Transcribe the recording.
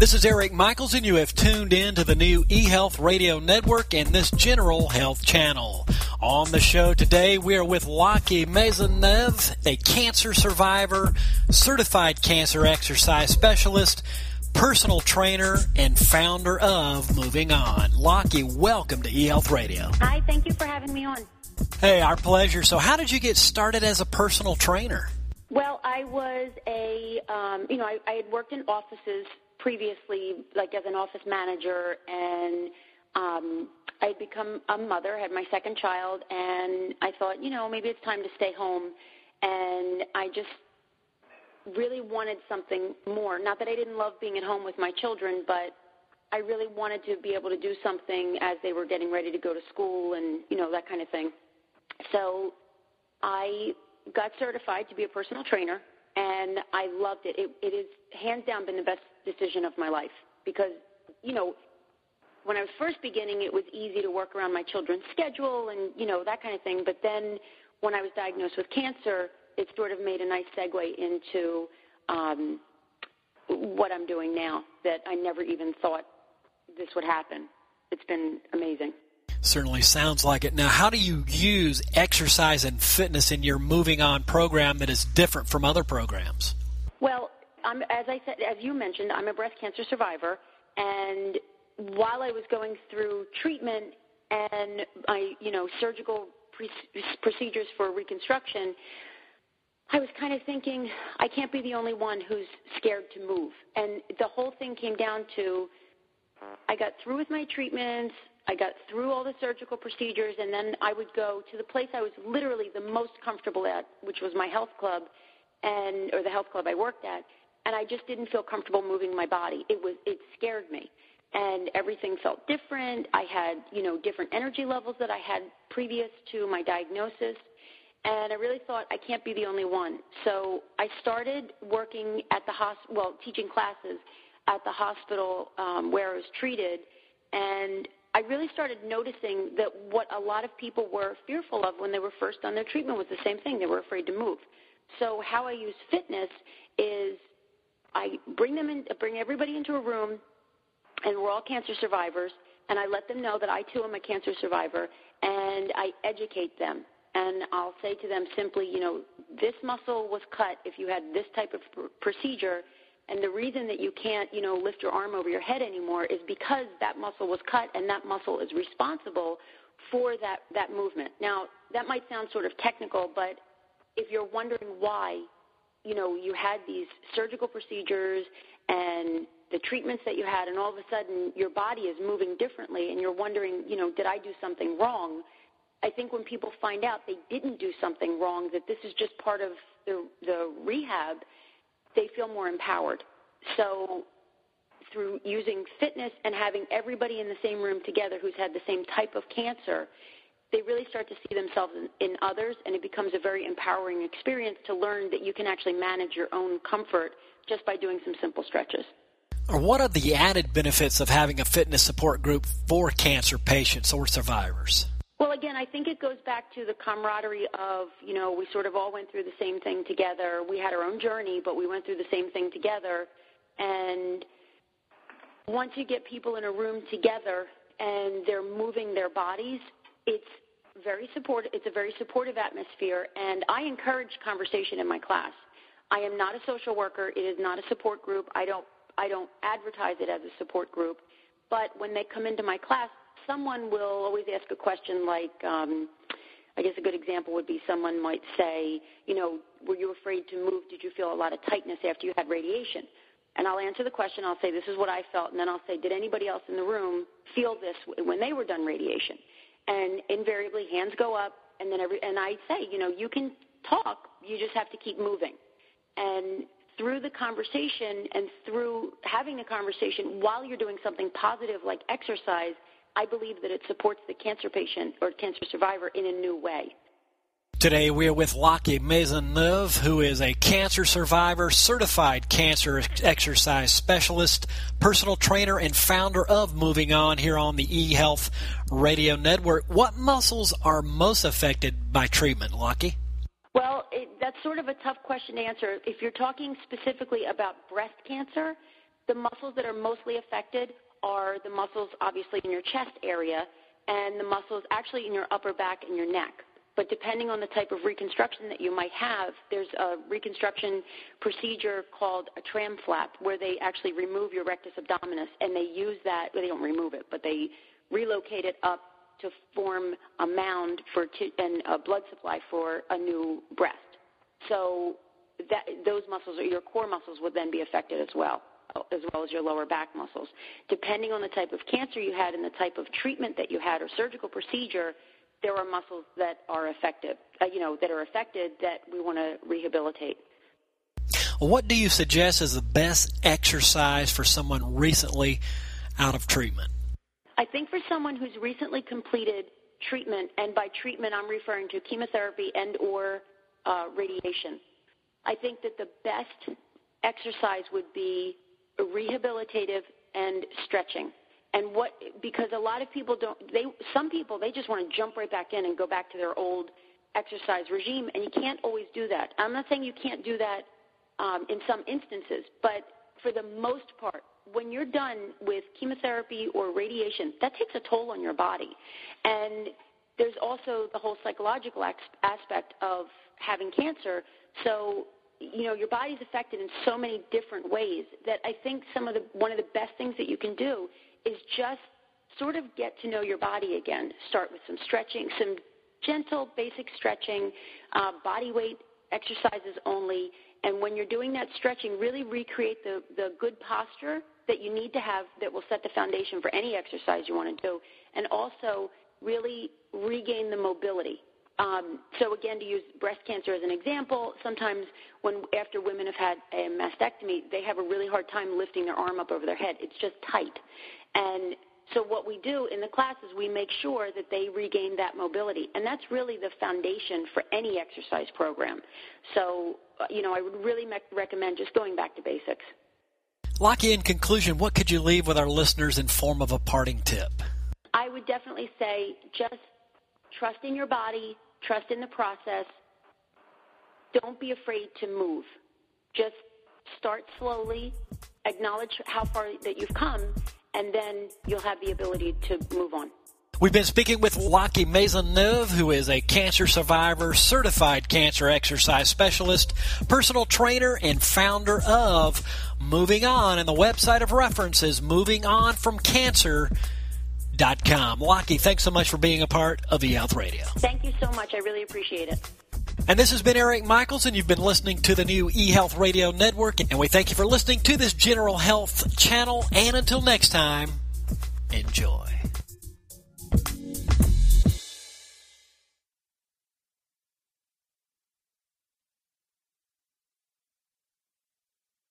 This is Eric Michaels, and you have tuned in to the new eHealth Radio Network and this General Health channel. On the show today, we are with Lockie Maisonneuve, a cancer survivor, certified cancer exercise specialist, personal trainer, and founder of Moving On. Lockie, welcome to eHealth Radio. Hi, thank you for having me on. Hey, our pleasure. So how did you get started as a personal trainer? Well, I was I had worked in offices previously, like as an office manager, and I had become a mother, had my second child, and I thought, maybe it's time to stay home, and I just really wanted something more. Not that I didn't love being at home with my children, but I really wanted to be able to do something as they were getting ready to go to school and, that kind of thing. So I got certified to be a personal trainer, and I loved it. It has hands down been the best decision of my life because, when I was first beginning, it was easy to work around my children's schedule and, that kind of thing. But then when I was diagnosed with cancer, it sort of made a nice segue into what I'm doing now that I never even thought this would happen. It's been amazing. Certainly sounds like it. Now, how do you use exercise and fitness in your Moving On program that is different from other programs? Well, as you mentioned, I'm a breast cancer survivor, and while I was going through treatment and my, surgical procedures for reconstruction, I was kind of thinking, I can't be the only one who's scared to move. And the whole thing came down to, I got through with my treatments, I got through all the surgical procedures, and then I would go to the place I was literally the most comfortable at, which was my health club, or the health club I worked at, and I just didn't feel comfortable moving my body. It scared me, and everything felt different. I had, different energy levels that I had previous to my diagnosis, and I really thought I can't be the only one. So I started working at the teaching classes at the hospital where I was treated, and I really started noticing that what a lot of people were fearful of when they were first on their treatment was the same thing. They were afraid to move. So how I use fitness is I bring everybody into a room, and we're all cancer survivors, and I let them know that I, too, am a cancer survivor, and I educate them. And I'll say to them simply, this muscle was cut if you had this type of procedure, and the reason that you can't, lift your arm over your head anymore is because that muscle was cut, and that muscle is responsible for that movement. Now, that might sound sort of technical, but if you're wondering why, you had these surgical procedures and the treatments that you had, and all of a sudden your body is moving differently, and you're wondering, did I do something wrong? I think when people find out they didn't do something wrong, that this is just part of the rehab, they feel more empowered. So through using fitness and having everybody in the same room together who's had the same type of cancer, they really start to see themselves in others, and it becomes a very empowering experience to learn that you can actually manage your own comfort just by doing some simple stretches. Or what are the added benefits of having a fitness support group for cancer patients or survivors? Well, again, I think it goes back to the camaraderie of, we sort of all went through the same thing together. We had our own journey, but we went through the same thing together. And once you get people in a room together and they're moving their bodies, it's a very supportive atmosphere, and I encourage conversation in my class. I am not a social worker. It is not a support group. I don't advertise it as a support group. But when they come into my class, someone will always ask a question like, I guess a good example would be someone might say, were you afraid to move? Did you feel a lot of tightness after you had radiation? And I'll answer the question. I'll say, this is what I felt. And then I'll say, did anybody else in the room feel this when they were done radiation? And invariably, hands go up. And then and I say, you can talk. You just have to keep moving. And through the conversation and through having a conversation while you're doing something positive like exercise, I believe that it supports the cancer patient or cancer survivor in a new way. Today we are with Lockie Maisonneuve, who is a cancer survivor, certified cancer exercise specialist, personal trainer, and founder of Moving On here on the eHealth Radio Network. What muscles are most affected by treatment, Lockie? Well, that's sort of a tough question to answer. If you're talking specifically about breast cancer, the muscles that are mostly affected are the muscles obviously in your chest area and the muscles actually in your upper back and your neck. But depending on the type of reconstruction that you might have, there's a reconstruction procedure called a tram flap where they actually remove your rectus abdominis, and they use that, well, they don't remove it, but they relocate it up to form a mound and a blood supply for a new breast. So those muscles, or your core muscles, would then be affected as well as your lower back muscles. Depending on the type of cancer you had and the type of treatment that you had or surgical procedure, there are muscles that are affected, that we want to rehabilitate. What do you suggest is the best exercise for someone recently out of treatment? I think for someone who's recently completed treatment, and by treatment I'm referring to chemotherapy and or radiation, I think that the best exercise would be rehabilitative and stretching. And because a lot of people some people just want to jump right back in and go back to their old exercise regime, and you can't always do that. I'm not saying you can't do that in some instances, but for the most part, when you're done with chemotherapy or radiation, that takes a toll on your body. And there's also the whole psychological aspect of having cancer. So, your body's affected in so many different ways that I think one of the best things that you can do is just sort of get to know your body again. Start with some stretching, some gentle, basic stretching, body weight exercises only. And when you're doing that stretching, really recreate the good posture that you need to have that will set the foundation for any exercise you want to do, and also really regain the mobility. So again, to use breast cancer as an example, sometimes after women have had a mastectomy, they have a really hard time lifting their arm up over their head. It's just tight. And so what we do in the class is we make sure that they regain that mobility. And that's really the foundation for any exercise program. So, I would really recommend just going back to basics. Lockie, in conclusion, what could you leave with our listeners in form of a parting tip? I would definitely say just trust in your body, trust in the process. Don't be afraid to move. Just start slowly, acknowledge how far that you've come, and then you'll have the ability to move on. We've been speaking with Lockie Maisonneuve, who is a cancer survivor, certified cancer exercise specialist, personal trainer, and founder of Moving On. And the website of reference is movingonfromcancer.com. Lockie, thanks so much for being a part of eHealth Radio. Thank you so much. I really appreciate it. And this has been Eric Michaels, and you've been listening to the new eHealth Radio Network. And we thank you for listening to this General Health channel. And until next time, enjoy.